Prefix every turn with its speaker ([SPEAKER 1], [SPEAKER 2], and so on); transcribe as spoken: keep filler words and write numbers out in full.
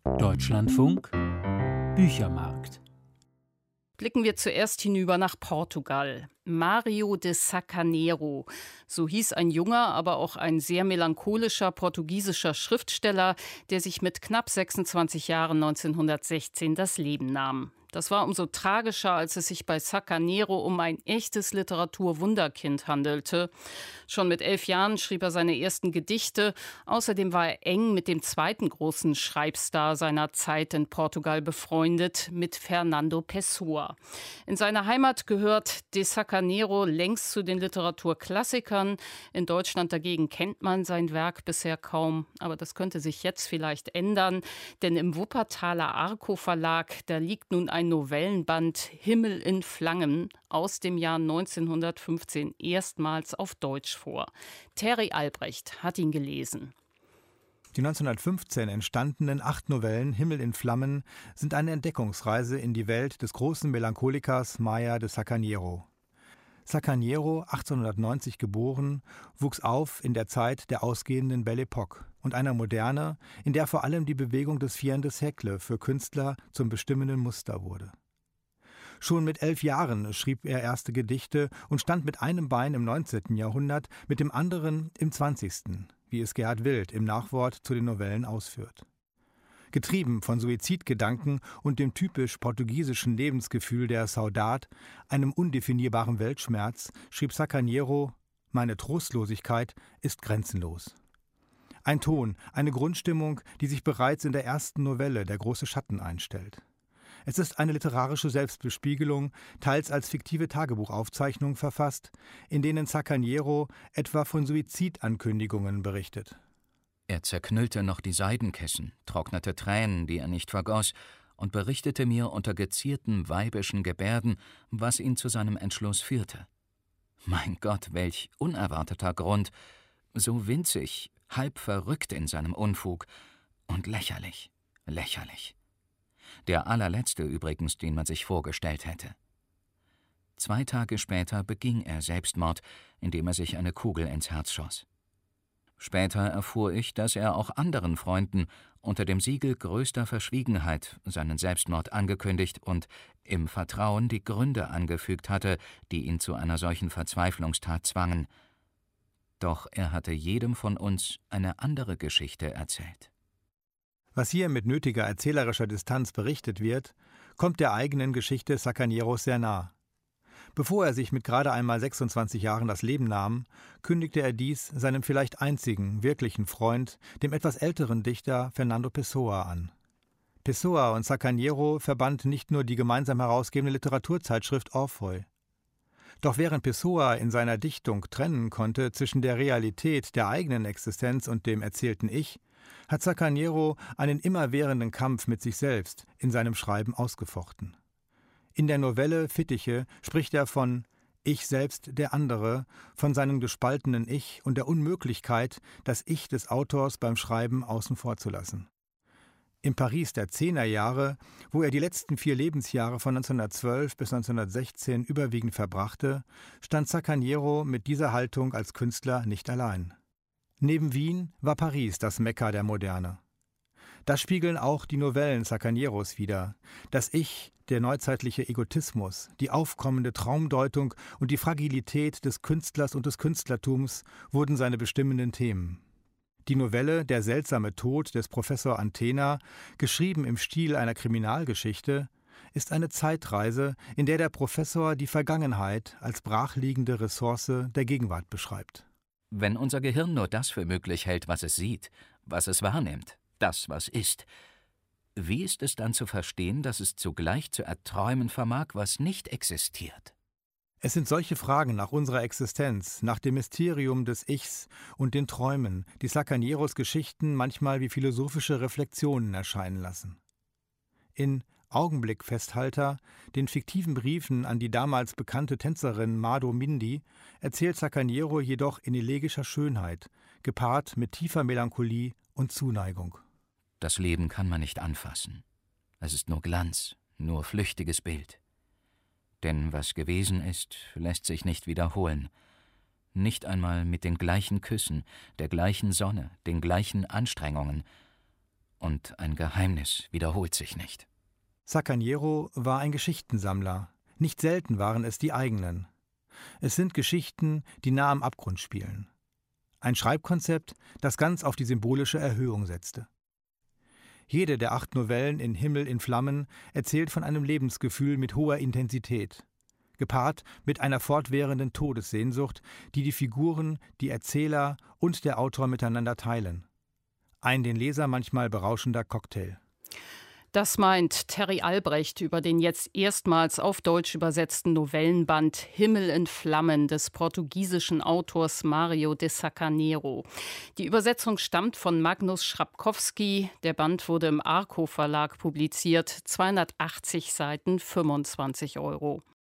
[SPEAKER 1] Deutschlandfunk Büchermarkt.
[SPEAKER 2] Blicken wir zuerst hinüber nach Portugal. Mário de Sá Carneiro, so hieß ein junger, aber auch ein sehr melancholischer portugiesischer Schriftsteller, der sich mit knapp sechsundzwanzig Jahren neunzehnhundertsechzehn das Leben nahm. Das war umso tragischer, als es sich bei Sá Carneiro um ein echtes Literaturwunderkind handelte. Schon mit elf Jahren schrieb er seine ersten Gedichte. Außerdem war er eng mit dem zweiten großen Schreibstar seiner Zeit in Portugal befreundet, mit Fernando Pessoa. In seiner Heimat gehört de Sá Carneiro längst zu den Literaturklassikern. In Deutschland dagegen kennt man sein Werk bisher kaum. Aber das könnte sich jetzt vielleicht ändern, denn im Wuppertaler Arco Verlag, da liegt nun ein Novellenband Himmel in Flammen aus dem Jahr neunzehnhundertfünfzehn erstmals auf Deutsch vor. Terry Albrecht hat ihn gelesen.
[SPEAKER 3] Die neunzehnhundertfünfzehn entstandenen acht Novellen Himmel in Flammen sind eine Entdeckungsreise in die Welt des großen Melancholikers Mário de Sá Carneiro. Sá Carneiro, achtzehnhundertneunzig geboren, wuchs auf in der Zeit der ausgehenden Belle Époque und einer Moderne, in der vor allem die Bewegung des vierten Siècle für Künstler zum bestimmenden Muster wurde. Schon mit elf Jahren schrieb er erste Gedichte und stand mit einem Bein im neunzehnten Jahrhundert, mit dem anderen im zwanzigsten, wie es Gerhard Wild im Nachwort zu den Novellen ausführt. Getrieben von Suizidgedanken und dem typisch portugiesischen Lebensgefühl der Saudade, einem undefinierbaren Weltschmerz, schrieb Sá Carneiro: »Meine Trostlosigkeit ist grenzenlos.« Ein Ton, eine Grundstimmung, die sich bereits in der ersten Novelle »Der große Schatten« einstellt. Es ist eine literarische Selbstbespiegelung, teils als fiktive Tagebuchaufzeichnung verfasst, in denen Sá Carneiro etwa von Suizidankündigungen berichtet.
[SPEAKER 4] Er zerknüllte noch die Seidenkissen, trocknete Tränen, die er nicht vergoss, und berichtete mir unter gezierten weibischen Gebärden, was ihn zu seinem Entschluss führte. Mein Gott, welch unerwarteter Grund, so winzig, halb verrückt in seinem Unfug und lächerlich, lächerlich. Der allerletzte übrigens, den man sich vorgestellt hätte. Zwei Tage später beging er Selbstmord, indem er sich eine Kugel ins Herz schoss. Später erfuhr ich, dass er auch anderen Freunden unter dem Siegel größter Verschwiegenheit seinen Selbstmord angekündigt und im Vertrauen die Gründe angefügt hatte, die ihn zu einer solchen Verzweiflungstat zwangen. Doch er hatte jedem von uns eine andere Geschichte erzählt.
[SPEAKER 3] Was hier mit nötiger erzählerischer Distanz berichtet wird, kommt der eigenen Geschichte Sá Carneiros sehr nah. Bevor er sich mit gerade einmal sechsundzwanzig Jahren das Leben nahm, kündigte er dies seinem vielleicht einzigen, wirklichen Freund, dem etwas älteren Dichter Fernando Pessoa, an. Pessoa und Sá Carneiro verband nicht nur die gemeinsam herausgebende Literaturzeitschrift Orpheu. Doch während Pessoa in seiner Dichtung trennen konnte zwischen der Realität der eigenen Existenz und dem erzählten Ich, hat Sá Carneiro einen immerwährenden Kampf mit sich selbst in seinem Schreiben ausgefochten. In der Novelle Fittiche spricht er von Ich selbst, der andere, von seinem gespaltenen Ich und der Unmöglichkeit, das Ich des Autors beim Schreiben außen vor zu lassen. Im Paris der Zehnerjahre, wo er die letzten vier Lebensjahre von neunzehnhundertzwölf bis neunzehnhundertsechzehn überwiegend verbrachte, stand Sá Carneiro mit dieser Haltung als Künstler nicht allein. Neben Wien war Paris das Mekka der Moderne. Das spiegeln auch die Novellen Sá Carneiros wider. Das Ich, der neuzeitliche Egotismus, die aufkommende Traumdeutung und die Fragilität des Künstlers und des Künstlertums wurden seine bestimmenden Themen. Die Novelle Der seltsame Tod des Professor Antena, geschrieben im Stil einer Kriminalgeschichte, ist eine Zeitreise, in der der Professor die Vergangenheit als brachliegende Ressource der Gegenwart beschreibt.
[SPEAKER 4] Wenn unser Gehirn nur das für möglich hält, was es sieht, was es wahrnimmt, das, was ist, wie ist es dann zu verstehen, dass es zugleich zu erträumen vermag, was nicht existiert?
[SPEAKER 3] Es sind solche Fragen nach unserer Existenz, nach dem Mysterium des Ichs und den Träumen, die Sá Carneiros Geschichten manchmal wie philosophische Reflexionen erscheinen lassen. In Augenblickfesthalter, den fiktiven Briefen an die damals bekannte Tänzerin Mado Mindy, erzählt Sá Carneiro jedoch in elegischer Schönheit, gepaart mit tiefer Melancholie und Zuneigung.
[SPEAKER 4] Das Leben kann man nicht anfassen. Es ist nur Glanz, nur flüchtiges Bild. Denn was gewesen ist, lässt sich nicht wiederholen. Nicht einmal mit den gleichen Küssen, der gleichen Sonne, den gleichen Anstrengungen. und ein Geheimnis wiederholt sich nicht.
[SPEAKER 3] Sacaniero war ein Geschichtensammler. Nicht selten waren es die eigenen. Es sind Geschichten, die nah am Abgrund spielen. Ein Schreibkonzept, das ganz auf die symbolische Erhöhung setzte. Jede der acht Novellen in Himmel in Flammen erzählt von einem Lebensgefühl mit hoher Intensität, gepaart mit einer fortwährenden Todessehnsucht, die die Figuren, die Erzähler und der Autor miteinander teilen. Ein den Leser manchmal berauschender Cocktail.
[SPEAKER 2] Das meint Terry Albrecht über den jetzt erstmals auf Deutsch übersetzten Novellenband Himmel in Flammen des portugiesischen Autors Mário de Sacaniero. Die Übersetzung stammt von Magnus Schrapkowski. Der Band wurde im Arco Verlag publiziert. zweihundertachtzig Seiten, fünfundzwanzig Euro.